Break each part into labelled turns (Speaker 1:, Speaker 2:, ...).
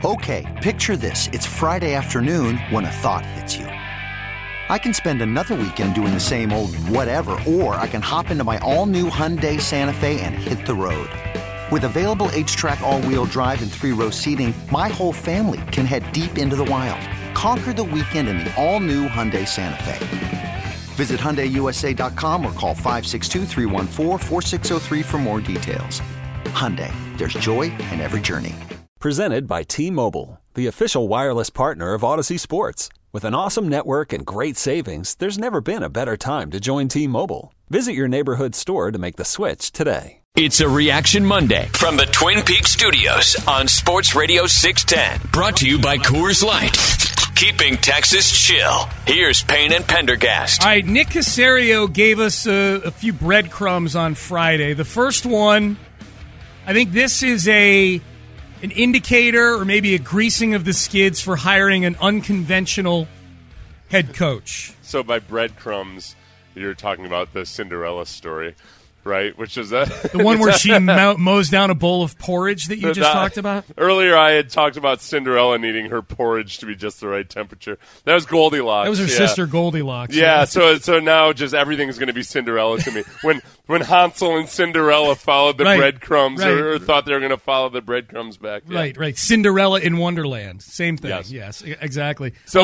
Speaker 1: Okay, picture this. It's Friday afternoon when a thought hits you. I can spend another weekend doing the same old whatever, or I can hop into my all-new Hyundai Santa Fe and hit the road. With available H-Track all-wheel drive and 3-row seating, my whole family can head deep into the wild. Conquer the weekend in the all-new Hyundai Santa Fe. Visit HyundaiUSA.com or call 562-314-4603 for more details. Hyundai, there's joy in every journey.
Speaker 2: Presented by T-Mobile, the official wireless partner of Odyssey Sports. With an awesome network and great savings, there's never been a better time to join T-Mobile. Visit your neighborhood store to make the switch today.
Speaker 3: It's a Reaction Monday from the Twin Peaks Studios on Sports Radio 610. Brought to you by Coors Light. Keeping Texas chill. Here's Payne and Pendergast.
Speaker 4: All right, Nick Caserio gave us a few breadcrumbs on Friday. The first one, I think this is an indicator or maybe a greasing of the skids for hiring an unconventional head coach.
Speaker 5: So by breadcrumbs, you're talking about the Cinderella story, right? Which is that
Speaker 4: the one where she mows down a bowl of porridge that you just talked about?
Speaker 5: Earlier I had talked about Cinderella needing her porridge to be just the right temperature. That was Goldilocks.
Speaker 4: That was her sister Goldilocks.
Speaker 5: Yeah, so now just everything's going to be Cinderella to me. When Hansel and Cinderella followed the breadcrumbs or thought they were going to follow the breadcrumbs back. Yeah.
Speaker 4: Right. Cinderella in Wonderland. Same thing. Yes exactly.
Speaker 5: So,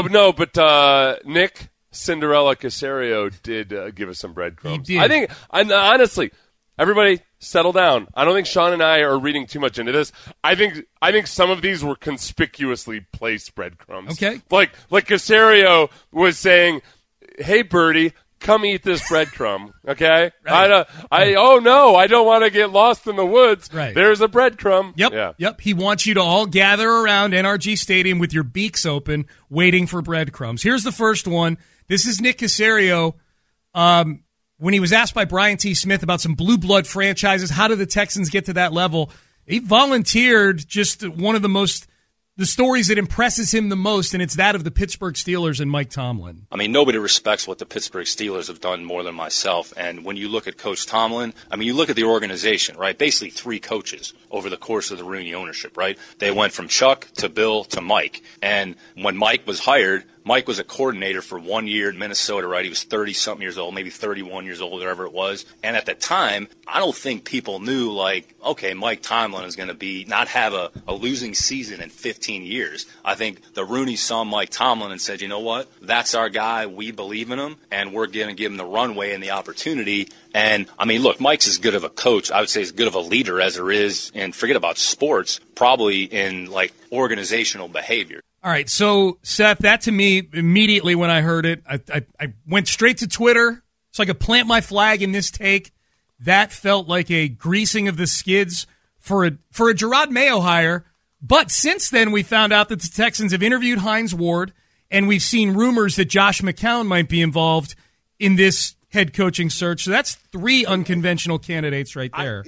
Speaker 5: Nick Cinderella Caserio did give us some breadcrumbs.
Speaker 4: He did.
Speaker 5: I think, honestly, everybody settle down. I don't think Sean and I are reading too much into this. I think some of these were conspicuously placed breadcrumbs.
Speaker 4: Okay.
Speaker 5: Like Caserio was saying, "Hey, Birdie, come eat this breadcrumb." Okay.
Speaker 4: Right.
Speaker 5: I don't want to get lost in the woods.
Speaker 4: Right.
Speaker 5: There's a breadcrumb.
Speaker 4: Yep.
Speaker 5: Yeah.
Speaker 4: Yep. He wants you to all gather around NRG Stadium with your beaks open, waiting for breadcrumbs. Here's the first one. This is Nick Caserio. When he was asked by Brian T. Smith about some blue blood franchises, how do the Texans get to that level? He volunteered just one of the stories that impresses him the most, and it's that of the Pittsburgh Steelers and Mike Tomlin.
Speaker 6: I mean, nobody respects what the Pittsburgh Steelers have done more than myself. And when you look at Coach Tomlin, I mean, you look at the organization, right? Basically 3 coaches over the course of the Rooney ownership, right? They went from Chuck to Bill to Mike. And when Mike was hired, Mike was a coordinator for 1 year in Minnesota, right? He was 30-something years old, maybe 31 years old, whatever it was. And at the time, I don't think people knew, like, okay, Mike Tomlin is going to not have a losing season in 15 years. I think the Rooneys saw Mike Tomlin and said, you know what? That's our guy. We believe in him, and we're going to give him the runway and the opportunity. And, I mean, look, Mike's as good of a coach, I would say as good of a leader as there is, and forget about sports, probably in, like, organizational behavior.
Speaker 4: All right, so, Seth, that to me, immediately when I heard it, I went straight to Twitter so I could plant my flag in this take. That felt like a greasing of the skids for a Gerard Mayo hire. But since then, we found out that the Texans have interviewed Hines Ward, and we've seen rumors that Josh McCown might be involved in this head coaching search. So that's 3 unconventional candidates right there.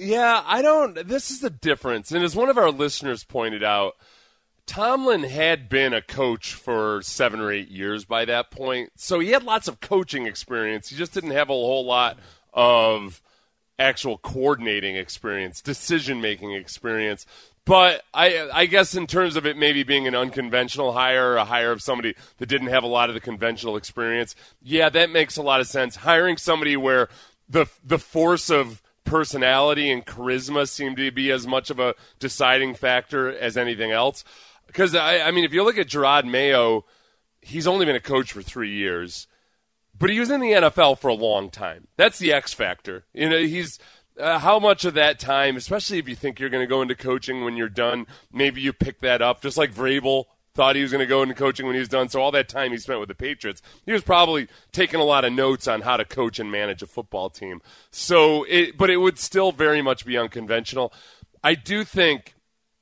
Speaker 5: This is the difference. And as one of our listeners pointed out, Tomlin had been a coach for 7 or 8 years by that point, so he had lots of coaching experience. He just didn't have a whole lot of actual coordinating experience, decision-making experience. But I guess in terms of it maybe being an unconventional hire, a hire of somebody that didn't have a lot of the conventional experience, yeah, that makes a lot of sense. Hiring somebody where the force of personality and charisma seemed to be as much of a deciding factor as anything else. Because, I mean, if you look at Gerard Mayo, he's only been a coach for 3 years, but he was in the NFL for a long time. That's the X factor. You know, he's how much of that time, especially if you think you're going to go into coaching when you're done, maybe you pick that up, just like Vrabel thought he was going to go into coaching when he was done. So all that time he spent with the Patriots, he was probably taking a lot of notes on how to coach and manage a football team. But it would still very much be unconventional. I do think,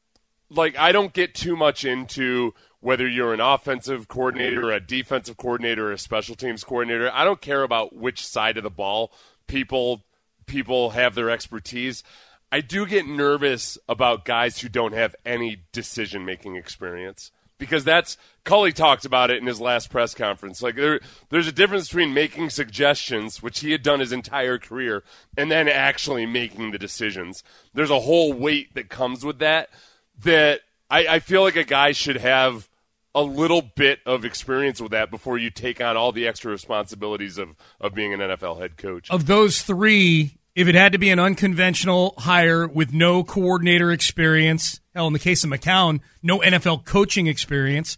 Speaker 5: I don't get too much into whether you're an offensive coordinator or a defensive coordinator or a special teams coordinator. I don't care about which side of the ball people have their expertise. I do get nervous about guys who don't have any decision-making experience, because Culley talked about it in his last press conference. There's a difference between making suggestions, which he had done his entire career, and then actually making the decisions. There's a whole weight that comes with that I feel like a guy should have a little bit of experience with that before you take on all the extra responsibilities of being an NFL head coach.
Speaker 4: Of those three, if it had to be an unconventional hire with no coordinator experience, hell, in the case of McCown, no NFL coaching experience,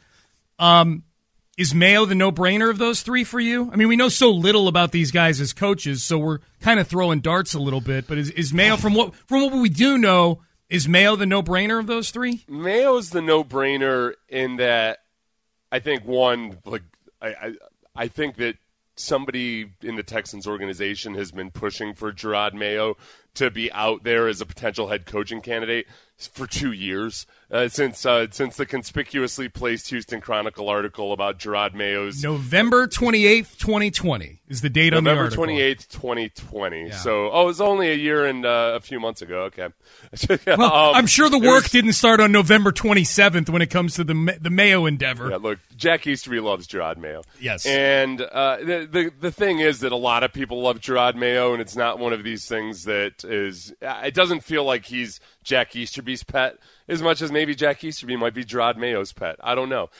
Speaker 4: is Mayo the no-brainer of those three for you? I mean, we know so little about these guys as coaches, so we're kind of throwing darts a little bit. But is Mayo, from what we do know, is Mayo the no-brainer of those three?
Speaker 5: Mayo's the no-brainer in that I think, one, like I think that somebody in the Texans organization has been pushing for Jerod Mayo to be out there as a potential head coaching candidate for 2 years, since the conspicuously placed Houston Chronicle article about Jerod Mayo's
Speaker 4: November 28th, 2020 is the date on the article.
Speaker 5: November 28th, 2020.
Speaker 4: Yeah.
Speaker 5: So, it was only a year and a few months ago. Okay.
Speaker 4: Well, I'm sure the work didn't start on November 27th when it comes to the Mayo endeavor.
Speaker 5: Yeah, look, Jack Easterby loves Jerod Mayo.
Speaker 4: Yes.
Speaker 5: And the thing is that a lot of people love Jerod Mayo, and it's not one of these things that is – it doesn't feel like he's Jack Easterby's pet as much as maybe Jack Easterby might be Jerod Mayo's pet. I don't know.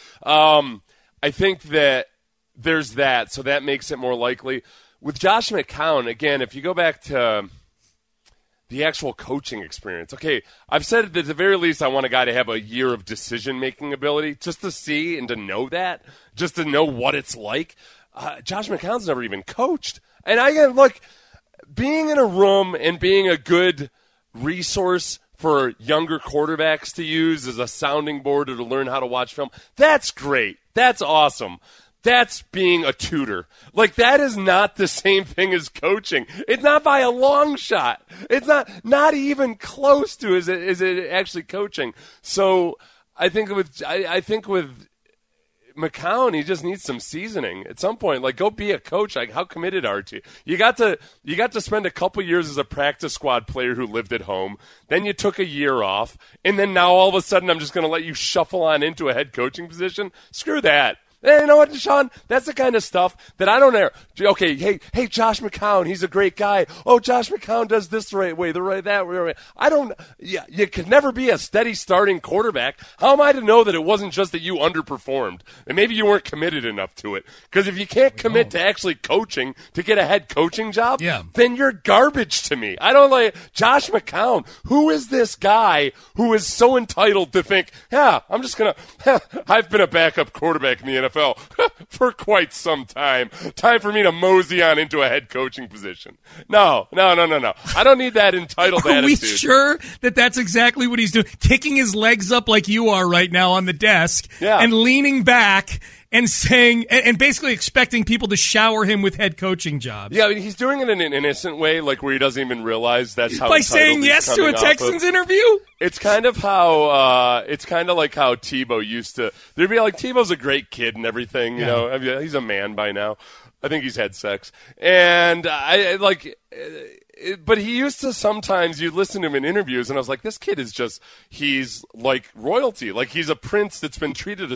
Speaker 5: I think that there's that, so that makes it more likely. With Josh McCown, again, if you go back to the actual coaching experience, okay, I've said at the very least I want a guy to have a year of decision-making ability just to see and to know that, just to know what it's like. Josh McCown's never even coached. And look, being in a room and being a good resource for younger quarterbacks to use as a sounding board or to learn how to watch film, that's great. That's awesome. That's being a tutor. Like, that is not the same thing as coaching. It's not by a long shot. It's not even close to is it actually coaching. So I think with McCown, he just needs some seasoning at some point. Like, go be a coach. Like, how committed are you? You got to spend a couple years as a practice squad player who lived at home. Then you took a year off, and then now all of a sudden I'm just going to let you shuffle on into a head coaching position. Screw that. Hey, you know what, Deshaun? That's the kind of stuff that I don't know. Okay, hey, Josh McCown, he's a great guy. Oh, Josh McCown does this the right way, that way. I don't. Yeah, you could never be a steady starting quarterback. How am I to know that it wasn't just that you underperformed and maybe you weren't committed enough to it? Because if you can't commit to actually coaching to get a head coaching job, then you're garbage to me. I don't like Josh McCown. Who is this guy who is so entitled to think, I'm just gonna. I've been a backup quarterback in the NFL for quite some time. Time for me to mosey on into a head coaching position. No. I don't need that entitled attitude.
Speaker 4: Are we sure that that's exactly what he's doing? Kicking his legs up like you are right now on the desk and leaning back and saying, and basically expecting people to shower him with head coaching jobs.
Speaker 5: Yeah, I mean, he's doing it in an innocent way, like where he doesn't even realize that's how.
Speaker 4: By saying yes to a Texans interview.
Speaker 5: It's kind of how. It's kind of like how Tebow used to. There'd be like Tebow's a great kid and everything. You know, I mean, he's a man by now. I think he's had sex, and I like. But he used to sometimes, you'd listen to him in interviews, and I was like, this kid is just, he's like royalty. Like, he's a prince that's been treated a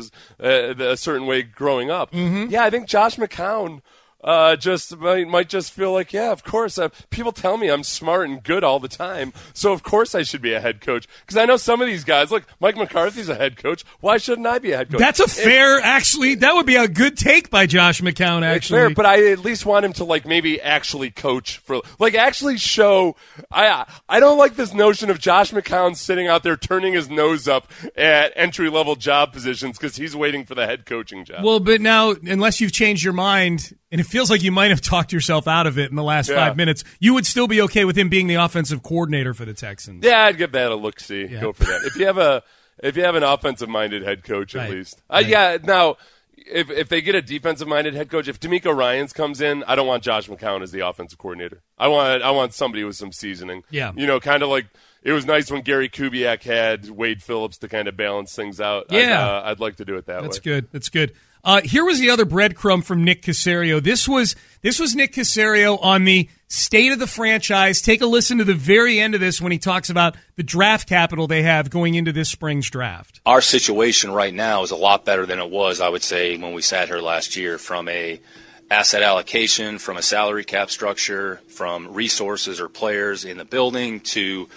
Speaker 5: certain way growing up. Mm-hmm. Yeah, I think Josh McCown just might just feel like, of course. People tell me I'm smart and good all the time, so of course I should be a head coach. Because I know some of these guys, like Mike McCarthy's a head coach. Why shouldn't I be a head coach?
Speaker 4: That's actually, that would be a good take by Josh McCown, actually.
Speaker 5: It's fair, but I at least want him to, like, maybe actually coach for, like, actually show. I don't like this notion of Josh McCown sitting out there turning his nose up at entry-level job positions because he's waiting for the head coaching job.
Speaker 4: Well, but now, unless you've changed your mind, and it feels like you might have talked yourself out of it in the last 5 minutes, you would still be okay with him being the offensive coordinator for the Texans.
Speaker 5: Yeah, I'd give that a look-see. Yeah. Go for that. If you have an offensive-minded head coach, at least. Now, if they get a defensive-minded head coach, if DeMeco Ryans comes in, I don't want Josh McCown as the offensive coordinator. I want somebody with some seasoning.
Speaker 4: Yeah.
Speaker 5: You know, kind of like it was nice when Gary Kubiak had Wade Phillips to kind of balance things out.
Speaker 4: Yeah.
Speaker 5: I'd like to do it that way.
Speaker 4: That's good. Here was the other breadcrumb from Nick Caserio. This was Nick Caserio on the state of the franchise. Take a listen to the very end of this when he talks about the draft capital they have going into this spring's draft.
Speaker 6: Our situation right now is a lot better than it was, I would say, when we sat here last year, from a asset allocation, from a salary cap structure, from resources or players in the building to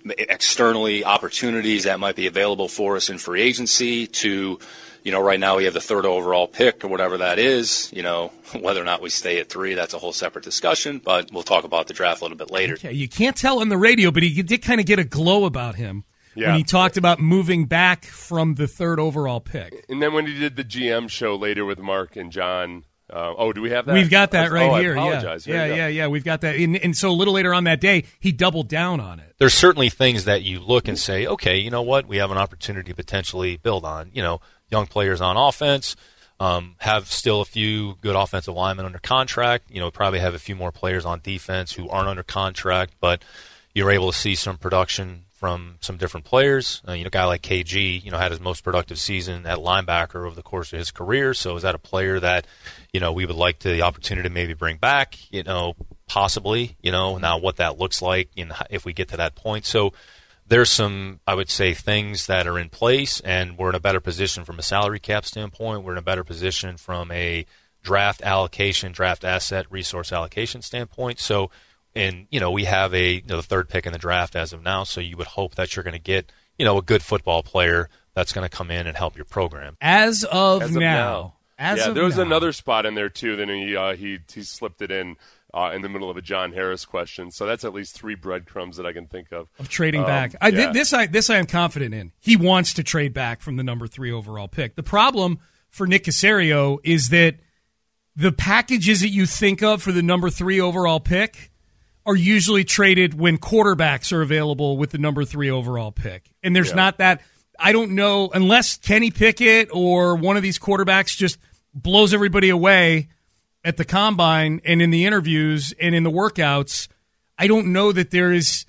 Speaker 6: externally opportunities that might be available for us in free agency to, right now we have the 3rd overall pick or whatever that is. Whether or not we stay at 3, that's a whole separate discussion, but we'll talk about the draft a little bit later.
Speaker 4: Okay, you can't tell on the radio, but he did kind of get a glow about him when he talked about moving back from the 3rd overall pick.
Speaker 5: And then when he did the GM show later with Mark and John, do we have that?
Speaker 4: We've got that right here.
Speaker 5: I apologize.
Speaker 4: Yeah. We've got that. And so a little later on that day, he doubled down on it.
Speaker 7: There's certainly things that you look and say, okay, you know what? We have an opportunity to potentially build on. Young players on offense, have still a few good offensive linemen under contract. Probably have a few more players on defense who aren't under contract, but you're able to see some production from some different players. A guy like KG, had his most productive season at linebacker over the course of his career. So is that a player that, we would like the opportunity to maybe bring back, possibly, now what that looks like if we get to that point. So there's some, I would say, things that are in place, and we're in a better position from a salary cap standpoint. We're in a better position from a draft allocation, draft asset, resource allocation standpoint. So, and, we have the 3rd pick in the draft as of now, so you would hope that you're going to get, a good football player that's going to come in and help your program.
Speaker 4: As of now.
Speaker 5: There was another spot in there, too, then he slipped it in the middle of a John Harris question. So that's at least 3 breadcrumbs that I can think of
Speaker 4: trading back. This I am confident in. He wants to trade back from the number 3 overall pick. The problem for Nick Caserio is that the packages that you think of for the number 3 overall pick are usually traded when quarterbacks are available with the number 3 overall pick. And there's not that. I don't know, unless Kenny Pickett or one of these quarterbacks just blows everybody away at the combine and in the interviews and in the workouts, I don't know that there's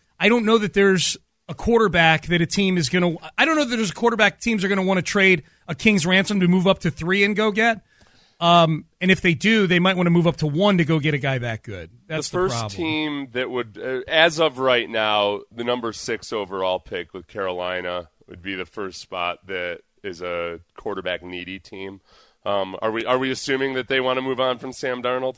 Speaker 4: a quarterback that a team is going to – I don't know that there's a quarterback teams are going to want to trade a king's ransom to move up to 3 and go get. And if they do, they might want to move up to 1 to go get a guy that good. That's the
Speaker 5: first
Speaker 4: problem.
Speaker 5: Team that would, as of right now, the number 6 overall pick with Carolina would be the first spot that is a quarterback needy team. Are we assuming that they want to move on from Sam Darnold?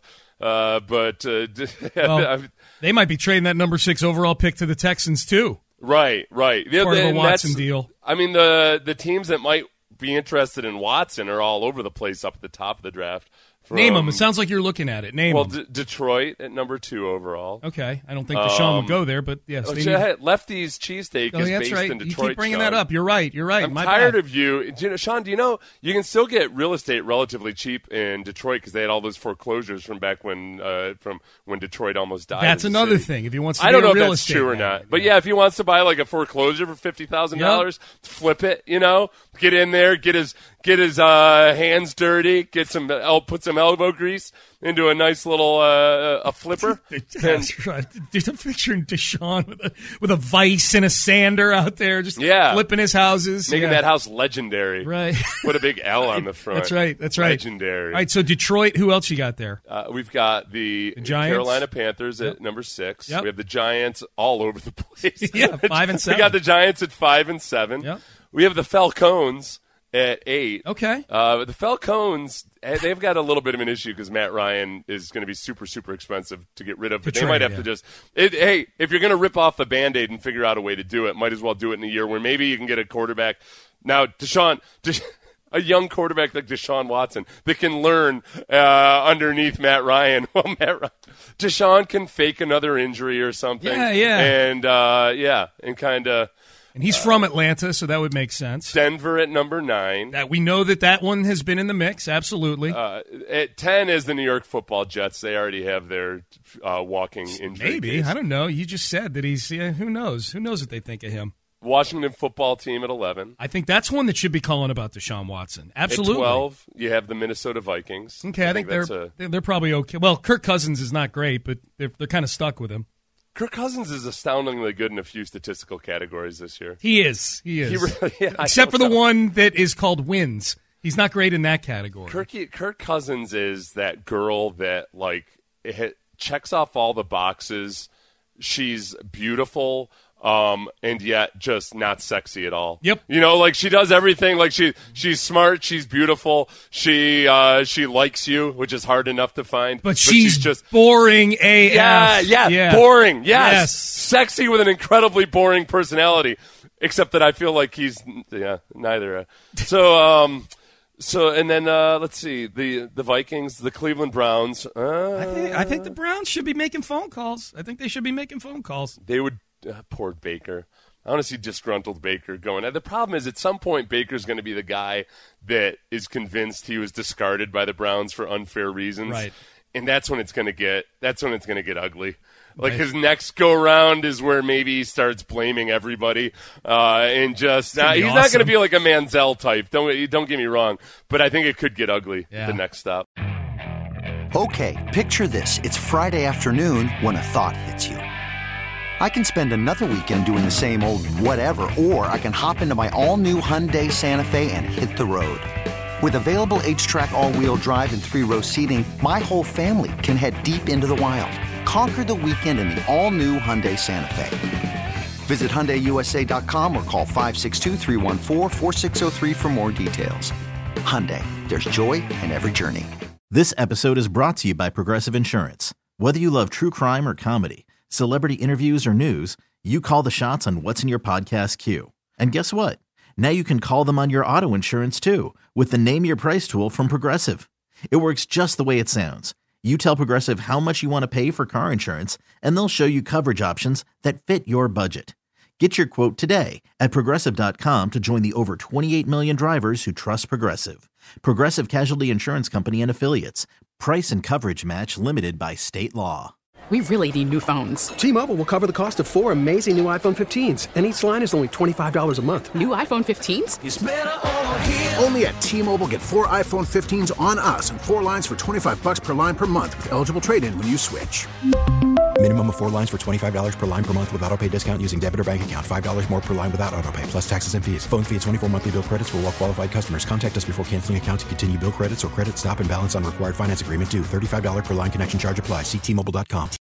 Speaker 4: They might be trading that number 6 overall pick to the Texans too.
Speaker 5: Right.
Speaker 4: Part of a Watson deal.
Speaker 5: I mean, the teams that might be interested in Watson are all over the place up at the top of the draft.
Speaker 4: Name them. It sounds like you're looking at it. Name them.
Speaker 5: Detroit at number 2 overall.
Speaker 4: Okay. I don't think Deshaun would go there, but yes.
Speaker 5: Lefty's cheesesteak is based in Detroit.
Speaker 4: You keep bringing that up. You're right.
Speaker 5: I'm tired of you. Sean, do you know you can still get real estate relatively cheap in Detroit because they had all those foreclosures from back when Detroit almost died.
Speaker 4: That's another thing. If he wants to
Speaker 5: I don't know
Speaker 4: if
Speaker 5: that's true or not. But if he wants to buy like a foreclosure for $50,000, flip it, get in there, get his hands dirty, put some elbow grease into a nice little a flipper.
Speaker 4: That's right. I'm picturing Deshaun with a vice and a sander out there, just flipping his houses,
Speaker 5: making that house legendary.
Speaker 4: Right.
Speaker 5: Put a big L on the front.
Speaker 4: That's right.
Speaker 5: Legendary.
Speaker 4: All right. So Detroit. Who else you got there?
Speaker 5: We've got the Carolina Panthers at number 6. Yep. We have the Giants all over the place.
Speaker 4: 5 and 7.
Speaker 5: We got the Giants at 5 and 7.
Speaker 4: Yep.
Speaker 5: We have the Falcons at 8.
Speaker 4: Okay.
Speaker 5: The Falcons, they've got a little bit of an issue because Matt Ryan is going to be super, super expensive to get rid of. But they might have to just hey, if you're going to rip off the Band-Aid and figure out a way to do it, might as well do it in a year where maybe you can get a quarterback. Now, a young quarterback like Deshaun Watson that can learn underneath Matt Ryan. Well, Deshaun can fake another injury or something. And kind of.
Speaker 4: And he's from Atlanta, so that would make sense.
Speaker 5: Denver at number 9.
Speaker 4: That we know that one has been in the mix, absolutely.
Speaker 5: At 10 is the New York Football Jets. They already have their walking injury.
Speaker 4: Maybe.
Speaker 5: Case.
Speaker 4: I don't know. You just said that he's who knows? Who knows what they think of him?
Speaker 5: Washington Football Team at 11.
Speaker 4: I think that's one that should be calling about Deshaun Watson. Absolutely.
Speaker 5: At 12, you have the Minnesota Vikings.
Speaker 4: Okay, I think they're probably okay. Well, Kirk Cousins is not great, but they're kind of stuck with him.
Speaker 5: Kirk Cousins is astoundingly good in a few statistical categories this year.
Speaker 4: He is.
Speaker 5: He really,
Speaker 4: except for the one that is called wins. He's not great in that category.
Speaker 5: Kirk Cousins is that girl that checks off all the boxes. She's beautiful, and yet just not sexy at all.
Speaker 4: Yep.
Speaker 5: You know, like she does everything. Like she's smart, she's beautiful, she likes you, which is hard enough to find.
Speaker 4: But she's just boring AF.
Speaker 5: Yeah, boring. Yes. Sexy with an incredibly boring personality. Except that I feel like he's neither. So and then let's see, the Vikings, the Cleveland Browns.
Speaker 4: I think the Browns should be making phone calls. I think they should be making phone calls.
Speaker 5: They would. Poor Baker. I want to see disgruntled Baker going. Now, the problem is at some point Baker's going to be the guy that is convinced he was discarded by the Browns for unfair reasons.
Speaker 4: Right.
Speaker 5: And that's when it's going to get ugly. Like his next go round is where maybe he starts blaming everybody and just he's awesome. Not going to be like a Manziel type. Don't get me wrong, but I think it could get ugly the next stop.
Speaker 1: Okay, picture this. It's Friday afternoon when a thought hits you. I can spend another weekend doing the same old whatever, or I can hop into my all-new Hyundai Santa Fe and hit the road. With available H-Track all-wheel drive and 3-row seating, my whole family can head deep into the wild. Conquer the weekend in the all-new Hyundai Santa Fe. Visit HyundaiUSA.com or call 562-314-4603 for more details. Hyundai, there's joy in every journey.
Speaker 8: This episode is brought to you by Progressive Insurance. Whether you love true crime or comedy, celebrity interviews or news, you call the shots on what's in your podcast queue. And guess what? Now you can call them on your auto insurance too with the Name Your Price tool from Progressive. It works just the way it sounds. You tell Progressive how much you want to pay for car insurance, and they'll show you coverage options that fit your budget. Get your quote today at Progressive.com to join the over 28 million drivers who trust Progressive. Progressive Casualty Insurance Company and Affiliates. Price and coverage match limited by state law.
Speaker 9: We really need new phones.
Speaker 10: T-Mobile will cover the cost of 4 amazing new iPhone 15s, and each line is only $25 a month.
Speaker 9: New iPhone 15s?
Speaker 11: It's better over here. Only at T-Mobile, get 4 iPhone 15s on us and 4 lines for $25 per line per month with eligible trade-in when you switch.
Speaker 12: Minimum of 4 lines for $25 per line per month with autopay discount using debit or bank account. $5 more per line without autopay, plus taxes and fees. Phone fee at 24 monthly bill credits for well-qualified customers. Contact us before canceling account to continue bill credits or credit stop and balance on required finance agreement due. $35 per line connection charge applies. See T-Mobile.com.